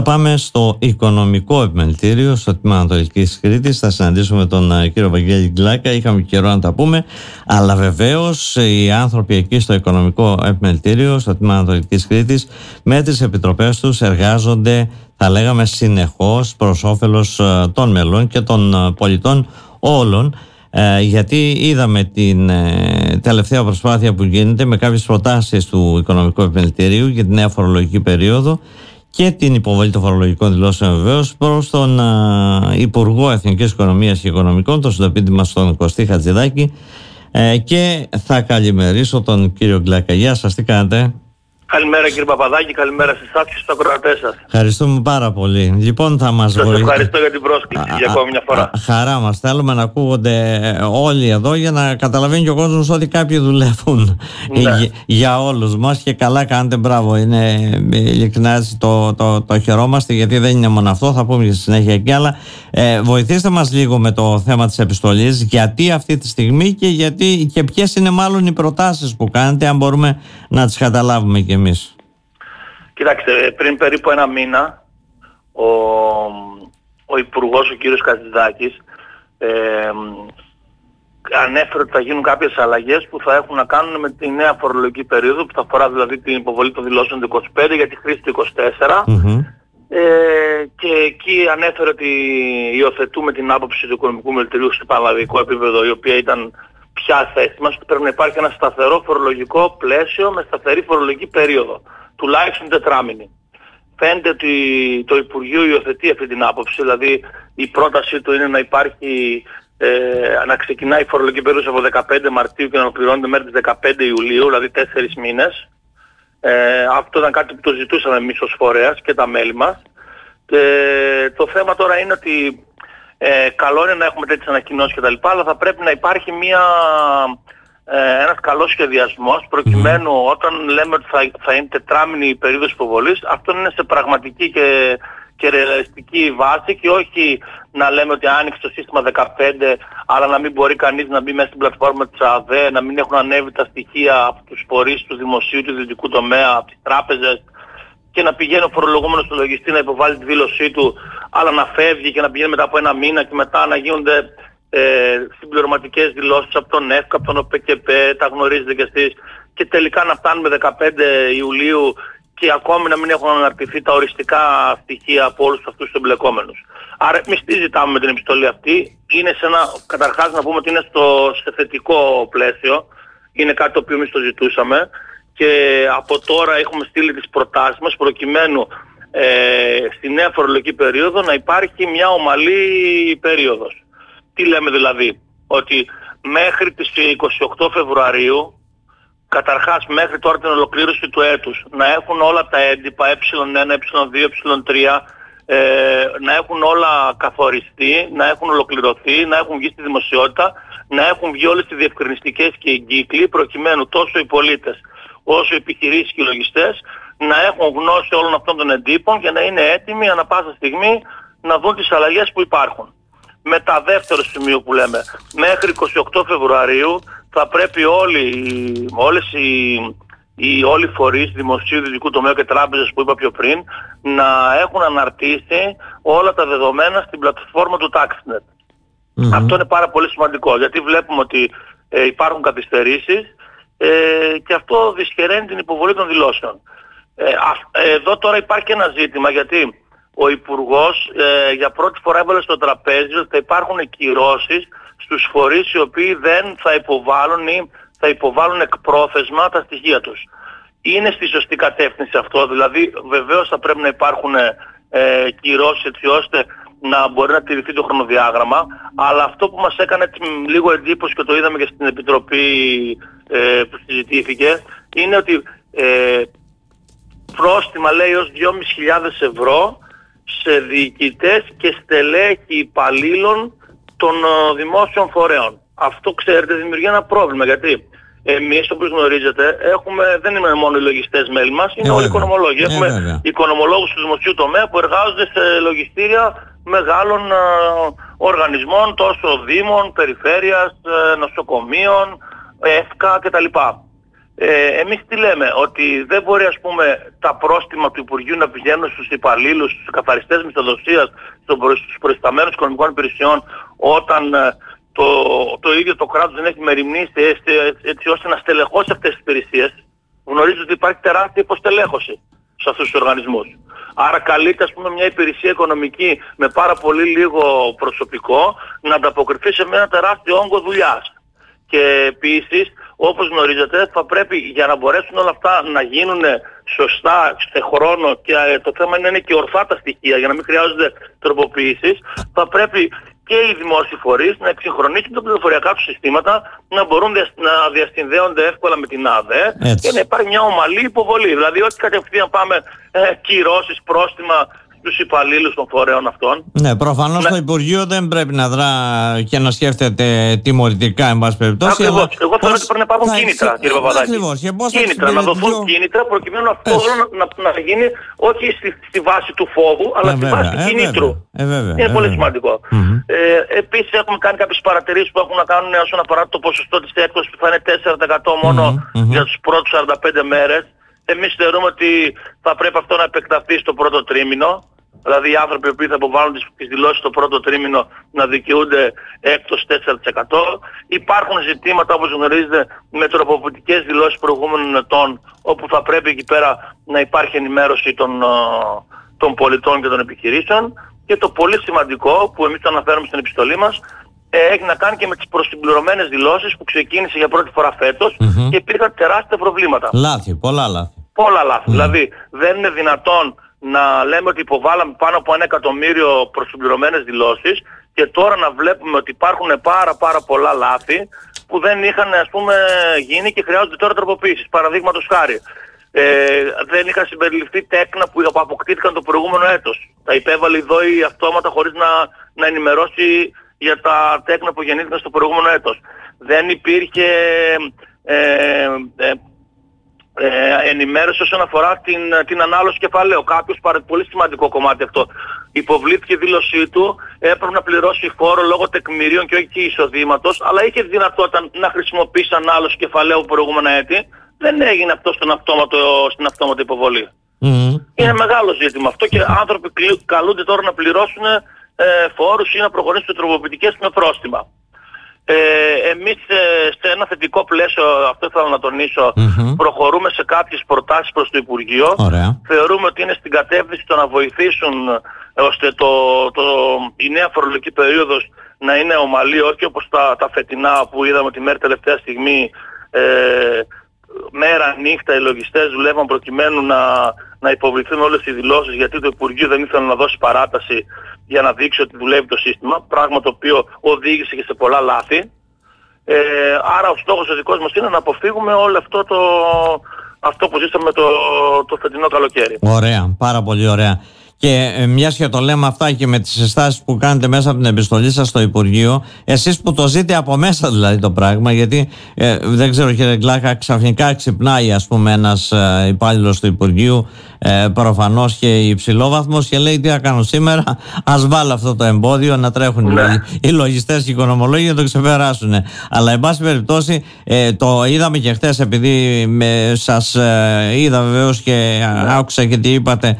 Πάμε στο οικονομικό επιμελητήριο, στο τμήμα Ανατολικής Κρήτης. Θα συναντήσουμε τον κύριο Βαγγέλη Γκλάκα. Είχαμε καιρό να τα πούμε, αλλά βεβαίως οι άνθρωποι εκεί στο οικονομικό επιμελητήριο, στο τμήμα Ανατολικής Κρήτης, με τις επιτροπές τους εργάζονται, θα λέγαμε, συνεχώς προς όφελος των μελών και των πολιτών όλων. Γιατί είδαμε την τελευταία προσπάθεια που γίνεται με κάποιες προτάσεις του Οικονομικού Επιμελητηρίου για την νέα φορολογική περίοδο και την υποβολή των φορολογικών δηλώσεων βεβαίως προς τον Υπουργό Εθνικής Οικονομίας και Οικονομικών, τον συντοπίτη μας τον Κωστή Χατζηδάκη, και θα καλημερίσω τον κύριο Γκλάκα. Γεια σας, τι κάνετε? Καλημέρα κύριε Παπαδάκη, καλημέρα σε εσάς και στους ακροατές σας. Ευχαριστούμε πάρα πολύ. Λοιπόν, θα μας Σας ευχαριστώ για την πρόσκληση για ακόμη μια φορά. Χαρά μας. Θέλουμε να ακούγονται όλοι εδώ για να καταλαβαίνει και ο κόσμος ότι κάποιοι δουλεύουν για όλους μας, και καλά κάνετε, μπράβο. Είναι ειλικρινά έτσι, το χαιρόμαστε, γιατί δεν είναι μόνο αυτό, θα πούμε στη συνέχεια και άλλα. Βοηθήστε μας λίγο με το θέμα της επιστολής, γιατί αυτή τη στιγμή και ποιες είναι μάλλον οι προτάσεις που κάνετε, αν μπορούμε να τις καταλάβουμε κι εμείς. Κοιτάξτε, πριν περίπου ένα μήνα ο Υπουργός, ο κύριος Χατζηδάκης, ανέφερε ότι θα γίνουν κάποιες αλλαγές που θα έχουν να κάνουν με τη νέα φορολογική περίοδο, που θα αφορά δηλαδή την υποβολή των δηλώσεων του 25 για τη χρήση του 24. Και εκεί ανέφερε ότι υιοθετούμε την άποψη του Οικονομικού Επιμελητηρίου σε πανελλαδικό επίπεδο, η οποία ήταν πια θέση μας, ότι πρέπει να υπάρχει ένα σταθερό φορολογικό πλαίσιο με σταθερή φορολογική περίοδο, τουλάχιστον τετράμηνη. Φαίνεται ότι το Υπουργείο υιοθετεί αυτή την άποψη, δηλαδή η πρότασή του είναι να υπάρχει, να ξεκινάει η φορολογική περίοδος από 15 Μαρτίου και να ολοκληρώνεται μέχρι τις 15 Ιουλίου, δηλαδή 4 μήνες. Αυτό ήταν κάτι που το ζητούσαμε εμείς ως φορέας και τα μέλη μας. Το θέμα τώρα είναι ότι καλό είναι να έχουμε τέτοιες ανακοινώσεις κτλ, αλλά θα πρέπει να υπάρχει ένας καλός σχεδιασμός, προκειμένου όταν λέμε ότι θα είναι τετράμηνη η περίοδος υποβολής, αυτό είναι σε πραγματική και ρεαλιστική βάση, και όχι να λέμε ότι άνοιξε το σύστημα 15, αλλά να μην μπορεί κανείς να μπει μέσα στην πλατφόρμα της ΑΔΕ, να μην έχουν ανέβει τα στοιχεία από τους φορείς του δημοσίου, του ιδιωτικού τομέα, από τις τράπεζες, και να πηγαίνει ο φορολογούμενος στο λογιστή να υποβάλει τη δήλωσή του, αλλά να φεύγει και να πηγαίνει μετά από ένα μήνα και μετά να γίνονται συμπληρωματικές δηλώσεις από τον ΕΦΚΑ, από τον ΟΠΕΚΕΠΕ, τα γνωρίζετε κι εσείς, και τελικά να φτάνουμε 15 Ιουλίου και ακόμη να μην έχουν αναρτηθεί τα οριστικά στοιχεία από όλους αυτούς τους εμπλεκόμενους. Άρα εμείς τι ζητάμε με την επιστολή αυτή? Είναι καταρχάς να πούμε ότι είναι σε θετικό πλαίσιο, είναι κάτι το οποίο εμείς το ζητούσαμε, και από τώρα έχουμε στείλει τις προτάσεις μας προκειμένου στη νέα φορολογική περίοδο να υπάρχει μια ομαλή περίοδος. Τι λέμε δηλαδή? Ότι μέχρι τις 28 Φεβρουαρίου, καταρχάς μέχρι τώρα την ολοκλήρωση του έτους, να έχουν όλα τα έντυπα ε1, ε2, ε3, να έχουν όλα καθοριστεί, να έχουν ολοκληρωθεί, να έχουν βγει στη δημοσιότητα, να έχουν βγει όλες οι διευκρινιστικές και εγκύκλοι, προκειμένου τόσο οι πολίτες όσο οι επιχειρήσεις και οι λογιστές να έχουν γνώση όλων αυτών των εντύπων και να είναι έτοιμοι ανά πάσα στιγμή να δουν τις αλλαγές που υπάρχουν. Μετά, δεύτερο σημείο που λέμε, μέχρι 28 Φεβρουαρίου θα πρέπει όλοι οι φορείς δημοσίου, ιδιωτικού τομέα και τράπεζες που είπα πιο πριν να έχουν αναρτήσει όλα τα δεδομένα στην πλατφόρμα του TaxNet. Αυτό είναι πάρα πολύ σημαντικό, γιατί βλέπουμε ότι υπάρχουν καθυστερήσεις και αυτό δυσχεραίνει την υποβολή των δηλώσεων. Εδώ τώρα υπάρχει και ένα ζήτημα, γιατί ο Υπουργός για πρώτη φορά έβαλε στο τραπέζι ότι θα υπάρχουν κυρώσεις στους φορείς οι οποίοι δεν θα υποβάλουν ή θα υποβάλουν εκπρόθεσμα τα στοιχεία τους. Είναι στη σωστή κατεύθυνση αυτό, δηλαδή βεβαίως θα πρέπει να υπάρχουν κυρώσεις έτσι ώστε να μπορεί να τηρηθεί το χρονοδιάγραμμα, αλλά αυτό που μας έκανε λίγο εντύπωση και το είδαμε και στην Επιτροπή που συζητήθηκε, είναι ότι πρόστιμα λέει ως 2.500 ευρώ σε διοικητές και στελέχη υπαλλήλων των δημόσιων φορέων. Αυτό, ξέρετε, δημιουργεί ένα πρόβλημα, γιατί εμείς, όπως γνωρίζετε, δεν είναι μόνο οι λογιστές μέλη μας, είναι όλοι οι οικονομολόγοι. Έχουμε οικονομολόγους του δημοσίου τομέα που εργάζονται σε λογιστήρια μεγάλων οργανισμών, τόσο δήμων, περιφέρειας, νοσοκομείων, ΕΦΚΑ κτλ. Εμείς τι λέμε, ότι δεν μπορεί ας πούμε τα πρόστιμα του Υπουργείου να πηγαίνουν στους υπαλλήλους, στους καθαριστές μισθοδοσίας, στους προϊσταμένους οικονομικών υπηρεσιών, όταν το ίδιο το κράτος δεν έχει μεριμνήσει έτσι ώστε να στελεχώσει αυτές τις υπηρεσίες. Γνωρίζω ότι υπάρχει τεράστια υποστελέχωση σε αυτούς τους οργανισμούς. Άρα καλείται ας πούμε μια υπηρεσία οικονομική με πάρα πολύ λίγο προσωπικό να ανταποκριθεί σε ένα τεράστιο όγκο δουλειάς. Και επίσης, όπως γνωρίζετε, θα πρέπει για να μπορέσουν όλα αυτά να γίνουν σωστά σε χρόνο και το θέμα είναι και ορθά τα στοιχεία για να μην χρειάζονται τροποποιήσεις, θα πρέπει και οι δημόσιοι φορείς να εξυγχρονίσουν τα πληροφοριακά τους συστήματα, να μπορούν να διασυνδέονται εύκολα με την ΑΔΕ και να υπάρχει μια ομαλή υποβολή. Δηλαδή όχι κατευθείαν πάμε κυρώσεις, πρόστιμα στους υπαλλήλους των φορέων αυτών. Ναι, προφανώς το Υπουργείο δεν πρέπει να δρά και να σκέφτεται τιμωρητικά, εν πάση περιπτώσει. Ακριβώς. Εγώ θέλω ότι πρέπει να υπάρχουν κίνητρα, κύριε Παπαδάκη. Ακριβώς. Κίνητρα, να δοθούν κίνητρα προκειμένου αυτό να γίνει όχι στη βάση του φόβου, αλλά στη βάση του κινήτρου. Είναι πολύ σημαντικό. Επίσης έχουμε κάνει κάποιες παρατηρήσεις που έχουν να κάνουν όσον αφορά το ποσοστό της έκπτωσης που θα είναι 4% μόνο για τους πρώτους 45 μέρες. Εμείς θεωρούμε ότι θα πρέπει αυτό να επεκταθεί στο πρώτο τρίμηνο. Δηλαδή οι άνθρωποι που θα υποβάλουν τις δηλώσεις στο πρώτο τρίμηνο να δικαιούνται έκπτωση 4%. Υπάρχουν ζητήματα, όπως γνωρίζετε, με τροποποιητικές δηλώσεις προηγούμενων ετών, όπου θα πρέπει εκεί πέρα να υπάρχει ενημέρωση των πολιτών και των επιχειρήσεων. Και το πολύ σημαντικό που εμείς το αναφέρουμε στην επιστολή μας, έχει να κάνει και με τις προσυμπληρωμένες δηλώσεις που ξεκίνησε για πρώτη φορά φέτος και υπήρχαν τεράστια προβλήματα. Πολλά λάθη. Πολλά λάθη. Δηλαδή δεν είναι δυνατόν να λέμε ότι υποβάλαμε πάνω από 1 εκατομμύριο προσυμπληρωμένες δηλώσεις και τώρα να βλέπουμε ότι υπάρχουν πάρα πολλά λάθη που δεν είχαν ας πούμε γίνει και χρειάζονται τώρα τροποποίησεις. Παραδείγματος χάρη. Δεν είχαν συμπεριληφθεί τέκνα που αποκτήθηκαν το προηγούμενο έτος. Τα υπέβαλε η ΔΟΗ αυτόματα χωρίς να ενημερώσει για τα τέκνα που γεννήθηκαν στο προηγούμενο έτος. Δεν υπήρχε ενημέρωση όσον αφορά την ανάλωση κεφαλαίου. Κάποιος πολύ σημαντικό κομμάτι αυτό. Υποβλήθηκε η δήλωσή του, έπρεπε να πληρώσει φόρο λόγω τεκμηρίων και όχι εισοδήματος, αλλά είχε δυνατότητα να χρησιμοποιήσει ανάλωση κεφαλαίου προηγούμενα έτη. Δεν έγινε αυτό στην αυτόματη υποβολή. Είναι μεγάλο ζήτημα αυτό και άνθρωποι καλούνται τώρα να πληρώσουν φόρους ή να προχωρήσουν σε τροποποιητικές με πρόστιμα. Εμείς σε ένα θετικό πλαίσιο, αυτό θέλω να τονίσω, προχωρούμε σε κάποιες προτάσεις προς το Υπουργείο. Θεωρούμε ότι είναι στην κατεύθυνση το να βοηθήσουν ώστε η νέα φορολογική περίοδος να είναι ομαλή, όχι όπως τα φετινά που είδαμε ότι μέχρι τελευταία στιγμή μέρα νύχτα οι λογιστές δουλεύαν προκειμένου να υποβληθούν όλες οι δηλώσεις, γιατί το Υπουργείο δεν ήθελε να δώσει παράταση για να δείξει ότι δουλεύει το σύστημα, πράγμα το οποίο οδήγησε και σε πολλά λάθη. Άρα ο στόχος ο δικός μας είναι να αποφύγουμε όλο αυτό που ζήσαμε το φετινό καλοκαίρι. Ωραία, πάρα πολύ ωραία. Και μιας και το λέμε αυτά και με τις συστάσεις που κάνετε μέσα από την επιστολή σας στο Υπουργείο, εσείς που το ζείτε από μέσα δηλαδή το πράγμα, γιατί δεν ξέρω κύριε Γκλάκα, ξαφνικά ξυπνάει ας πούμε ένας υπάλληλος του Υπουργείου, προφανώς και υψηλόβαθμος, και λέει τι θα κάνω σήμερα, ας βάλω αυτό το εμπόδιο να τρέχουν οι λογιστές και οι οικονομολόγοι να το ξεπεράσουν. Αλλά εν πάση περιπτώσει το είδαμε και χθες, επειδή σας είδα βεβαίως και άκουσα και τι είπατε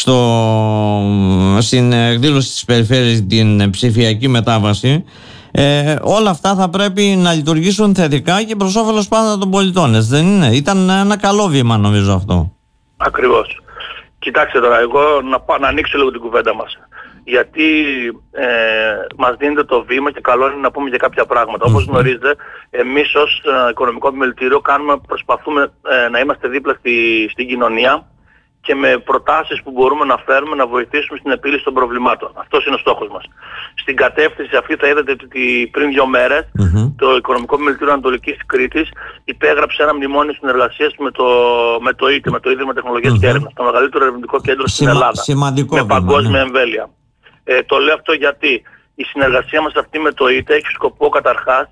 στην εκδήλωση της περιφέρειας, την ψηφιακή μετάβαση, όλα αυτά θα πρέπει να λειτουργήσουν θετικά και προς όφελος πάντα των πολιτών, δεν είναι? Ήταν ένα καλό βήμα νομίζω αυτό. Ακριβώς. Κοιτάξτε τώρα, εγώ να ανοίξω λίγο την κουβέντα μας. Γιατί μας δίνεται το βήμα και καλό είναι να πούμε για κάποια πράγματα. Όπως γνωρίζετε, εμείς ως Οικονομικό Επιμελητήριο προσπαθούμε να είμαστε δίπλα στην κοινωνία και με προτάσεις που μπορούμε να φέρουμε να βοηθήσουμε στην επίλυση των προβλημάτων. Αυτός είναι ο στόχος μας. Στην κατεύθυνση αυτή θα είδατε ότι πριν 2 μέρες το Οικονομικό Επιμελητήριο Ανατολικής Κρήτης υπέγραψε ένα μνημόνιο συνεργασίας με το ΙΤΕ, με το Ίδρυμα Τεχνολογίας και Έρευνας, το μεγαλύτερο ερευνητικό κέντρο στην Ελλάδα, με παγκόσμια εμβέλεια. Το λέω αυτό γιατί η συνεργασία μας αυτή με το ΙΤΕ έχει σκοπό καταρχάς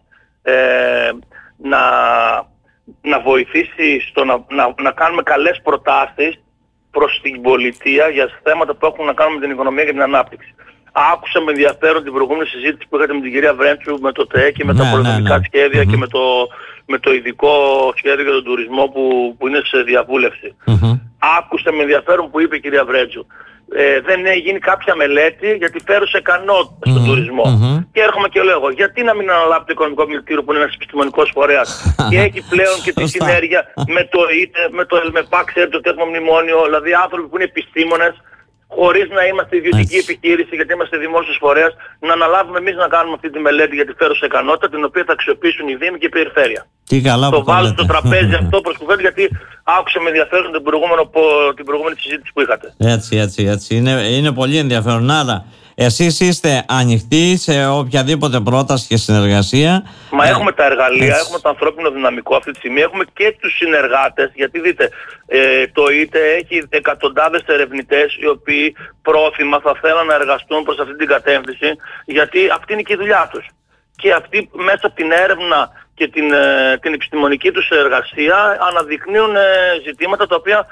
να βοηθήσει στο να κάνουμε καλές προτάσεις προς την πολιτεία για θέματα που έχουν να κάνουν με την οικονομία και την ανάπτυξη. άκουσα με ενδιαφέρον την προηγούμενη συζήτηση που είχατε με την κυρία Βρέντσου με το ΤΕΕ και με τα πολεμικά σχέδια και με το ειδικό σχέδιο για τον τουρισμό που είναι σε διαβούλευση. Άκουσα με ενδιαφέρον που είπε η κυρία Βρέντσου. Δεν έχει γίνει κάποια μελέτη για τη φέρουσα ικανότητα στον τουρισμό. Και έρχομαι και λέω εγώ, γιατί να μην αναλάβει το Οικονομικό Μιλητήριο που είναι ένας επιστημονικός φορέας και έχει πλέον και τη συνέργεια με το ΙΤΕ, με το ΕΛΜΕΠΑ, ξέρετε ότι έχουμε μνημόνιο, δηλαδή άνθρωποι που είναι επιστήμονες, χωρίς να είμαστε ιδιωτική επιχείρηση, γιατί είμαστε δημόσιος φορέας, να αναλάβουμε εμείς να κάνουμε αυτή τη μελέτη για τη φέρουσα ικανότητα, την οποία θα αξιοποιήσουν οι Δήμοι και η Περιφέρεια. Το βάζω στο τραπέζι αυτό προς κουβέντα, γιατί άκουσα με ενδιαφέρον την προηγούμενη συζήτηση που είχατε. Έτσι. Είναι πολύ ενδιαφέρον. Άρα, εσείς είστε ανοιχτοί σε οποιαδήποτε πρόταση και συνεργασία. Μα έχουμε τα εργαλεία, έχουμε το ανθρώπινο δυναμικό αυτή τη στιγμή, έχουμε και τους συνεργάτες, γιατί δείτε, το ΙΤΕ έχει εκατοντάδες ερευνητές οι οποίοι πρόθυμα θα θέλουν να εργαστούν προς αυτή την κατεύθυνση, γιατί αυτή είναι και η δουλειά τους. Και αυτοί μέσα από την έρευνα και την επιστημονική τους εργασία αναδεικνύουν ζητήματα τα οποία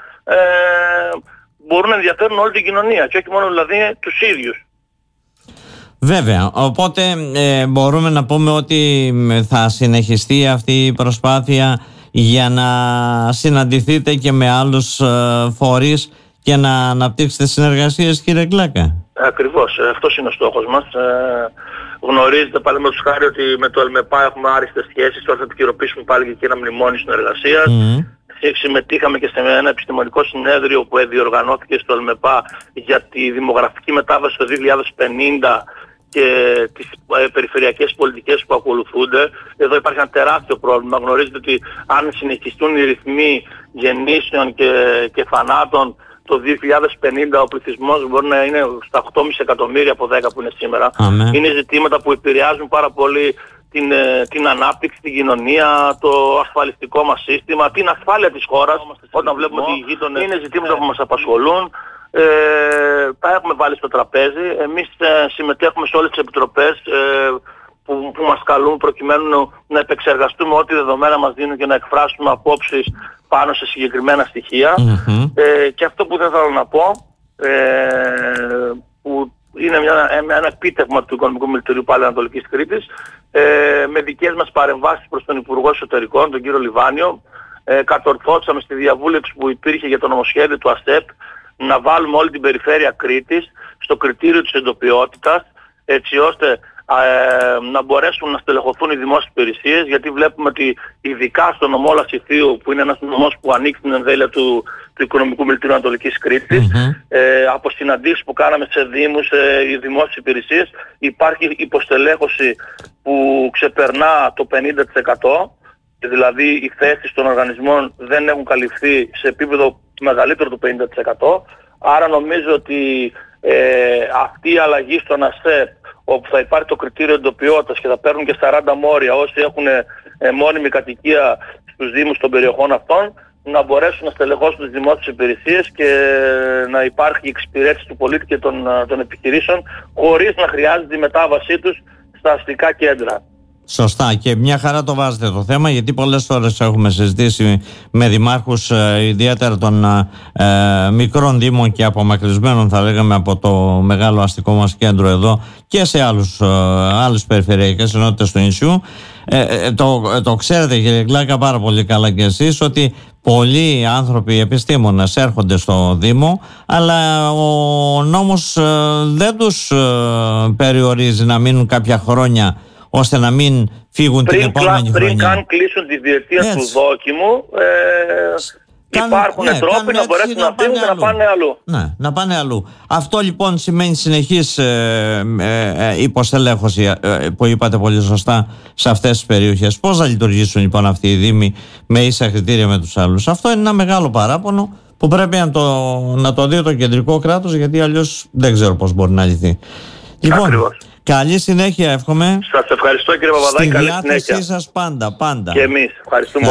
μπορούν να ενδιαφέρουν όλη την κοινωνία και όχι μόνο δηλαδή τους ίδιους. Βέβαια, οπότε μπορούμε να πούμε ότι θα συνεχιστεί αυτή η προσπάθεια για να συναντηθείτε και με άλλους φορείς και να αναπτύξετε συνεργασίες, κύριε Γκλάκα. Ακριβώς, αυτός είναι ο στόχος μας. Γνωρίζετε παραδείγματος χάρη ότι με το ΕΛΜΕΠΑ έχουμε άριστες σχέσεις, τώρα θα επικαιροποιήσουμε πάλι και ένα μνημόνιο συνεργασίας. Συμμετείχαμε και σε ένα επιστημονικό συνέδριο που διοργανώθηκε στο ΕΛΜΕΠΑ για τη δημογραφική μετάβαση το 2050 και τις περιφερειακές πολιτικές που ακολουθούνται. Εδώ υπάρχει ένα τεράστιο πρόβλημα. Γνωρίζετε ότι αν συνεχιστούν οι ρυθμοί γεννήσεων και θανάτων, το 2050 ο πληθυσμός μπορεί να είναι στα 8,5 εκατομμύρια από 10 που είναι σήμερα. Είναι ζητήματα που επηρεάζουν πάρα πολύ την ανάπτυξη, την κοινωνία, το ασφαλιστικό μας σύστημα, την ασφάλεια της χώρας. Όταν βλέπουμε ότι οι γείτονες είναι ζητήματα που μας απασχολούν. Τα έχουμε βάλει στο τραπέζι. Εμείς συμμετέχουμε σε όλες τις επιτροπές που μας καλούν προκειμένου να επεξεργαστούμε ό,τι δεδομένα μας δίνουν και να εκφράσουμε απόψεις πάνω σε συγκεκριμένα στοιχεία. Και αυτό που δεν θέλω να πω, που είναι ένα επίτευγμα του Οικονομικού Μιλητηρίου πάλι Ανατολικής Κρήτης, με δικές μας παρεμβάσεις προς τον Υπουργό Εσωτερικών, τον κύριο Λιβάνιο, κατορθώσαμε στη διαβούλευση που υπήρχε για το νομοσχέδιο του ΑΣΕΠ να βάλουμε όλη την περιφέρεια Κρήτης στο κριτήριο της εντοπιότητας, έτσι ώστε να μπορέσουν να στελεχωθούν οι δημόσιες υπηρεσίες, γιατί βλέπουμε ότι ειδικά στο νομό Λασιθίου, που είναι ένας νομός που ανοίξει την εμβέλεια του Οικονομικού Μιλητηρίου Ανατολικής Κρήτης, από συναντήσεις που κάναμε σε δήμους, οι δημόσιες υπηρεσίες, υπάρχει υποστελέχωση που ξεπερνά το 50%, δηλαδή οι θέσεις των οργανισμών δεν έχουν καλυφθεί σε επίπεδο μεγαλύτερο του 50%. Άρα νομίζω ότι αυτή η αλλαγή στον ΑΣΕΠ, όπου θα υπάρχει το κριτήριο εντοπιότητας και θα παίρνουν και 40 μόρια όσοι έχουν μόνιμη κατοικία στους δήμους των περιοχών αυτών, να μπορέσουν να στελεχώσουν τις δημόσιες υπηρεσίες και να υπάρχει εξυπηρέτηση του πολίτη και των επιχειρήσεων, χωρίς να χρειάζεται η μετάβασή τους στα αστικά κέντρα. Σωστά, και μια χαρά το βάζετε το θέμα, γιατί πολλές φορές έχουμε συζητήσει με δημάρχους, ιδιαίτερα των μικρών δήμων και απομακρυσμένων, θα λέγαμε, από το μεγάλο αστικό μας κέντρο εδώ και σε άλλες περιφερειακές ενότητες του νησιού. Το ξέρετε, κύριε Γκλάκα, πάρα πολύ καλά και εσείς, ότι πολλοί άνθρωποι επιστήμονες έρχονται στο Δήμο, αλλά ο νόμος δεν τους περιορίζει να μείνουν κάποια χρόνια, ώστε να μην φύγουν την επόμενη χρονιά. Πριν καν κλείσουν τη διετία του δόκιμου, υπάρχουν τρόποι να μπορέσουν να φύγουν και να πάνε αλλού. Ναι, να πάνε αλλού. Αυτό λοιπόν σημαίνει συνεχής υποστελέχωση, που είπατε πολύ σωστά, σε αυτές τις περιοχές. Πώς θα λειτουργήσουν λοιπόν αυτοί οι δήμοι με ίσα κριτήρια με τους άλλους? Αυτό είναι ένα μεγάλο παράπονο που πρέπει να το δει το κεντρικό κράτος, γιατί αλλιώς δεν ξέρω πώς μπορεί να λυθεί. Λοιπόν, ακριβώς. Καλή συνέχεια εύχομαι. Σας ευχαριστώ, κύριε Παπαδάκη. Στη διάθεσή σας πάντα. Και εμείς. Ευχαριστούμε.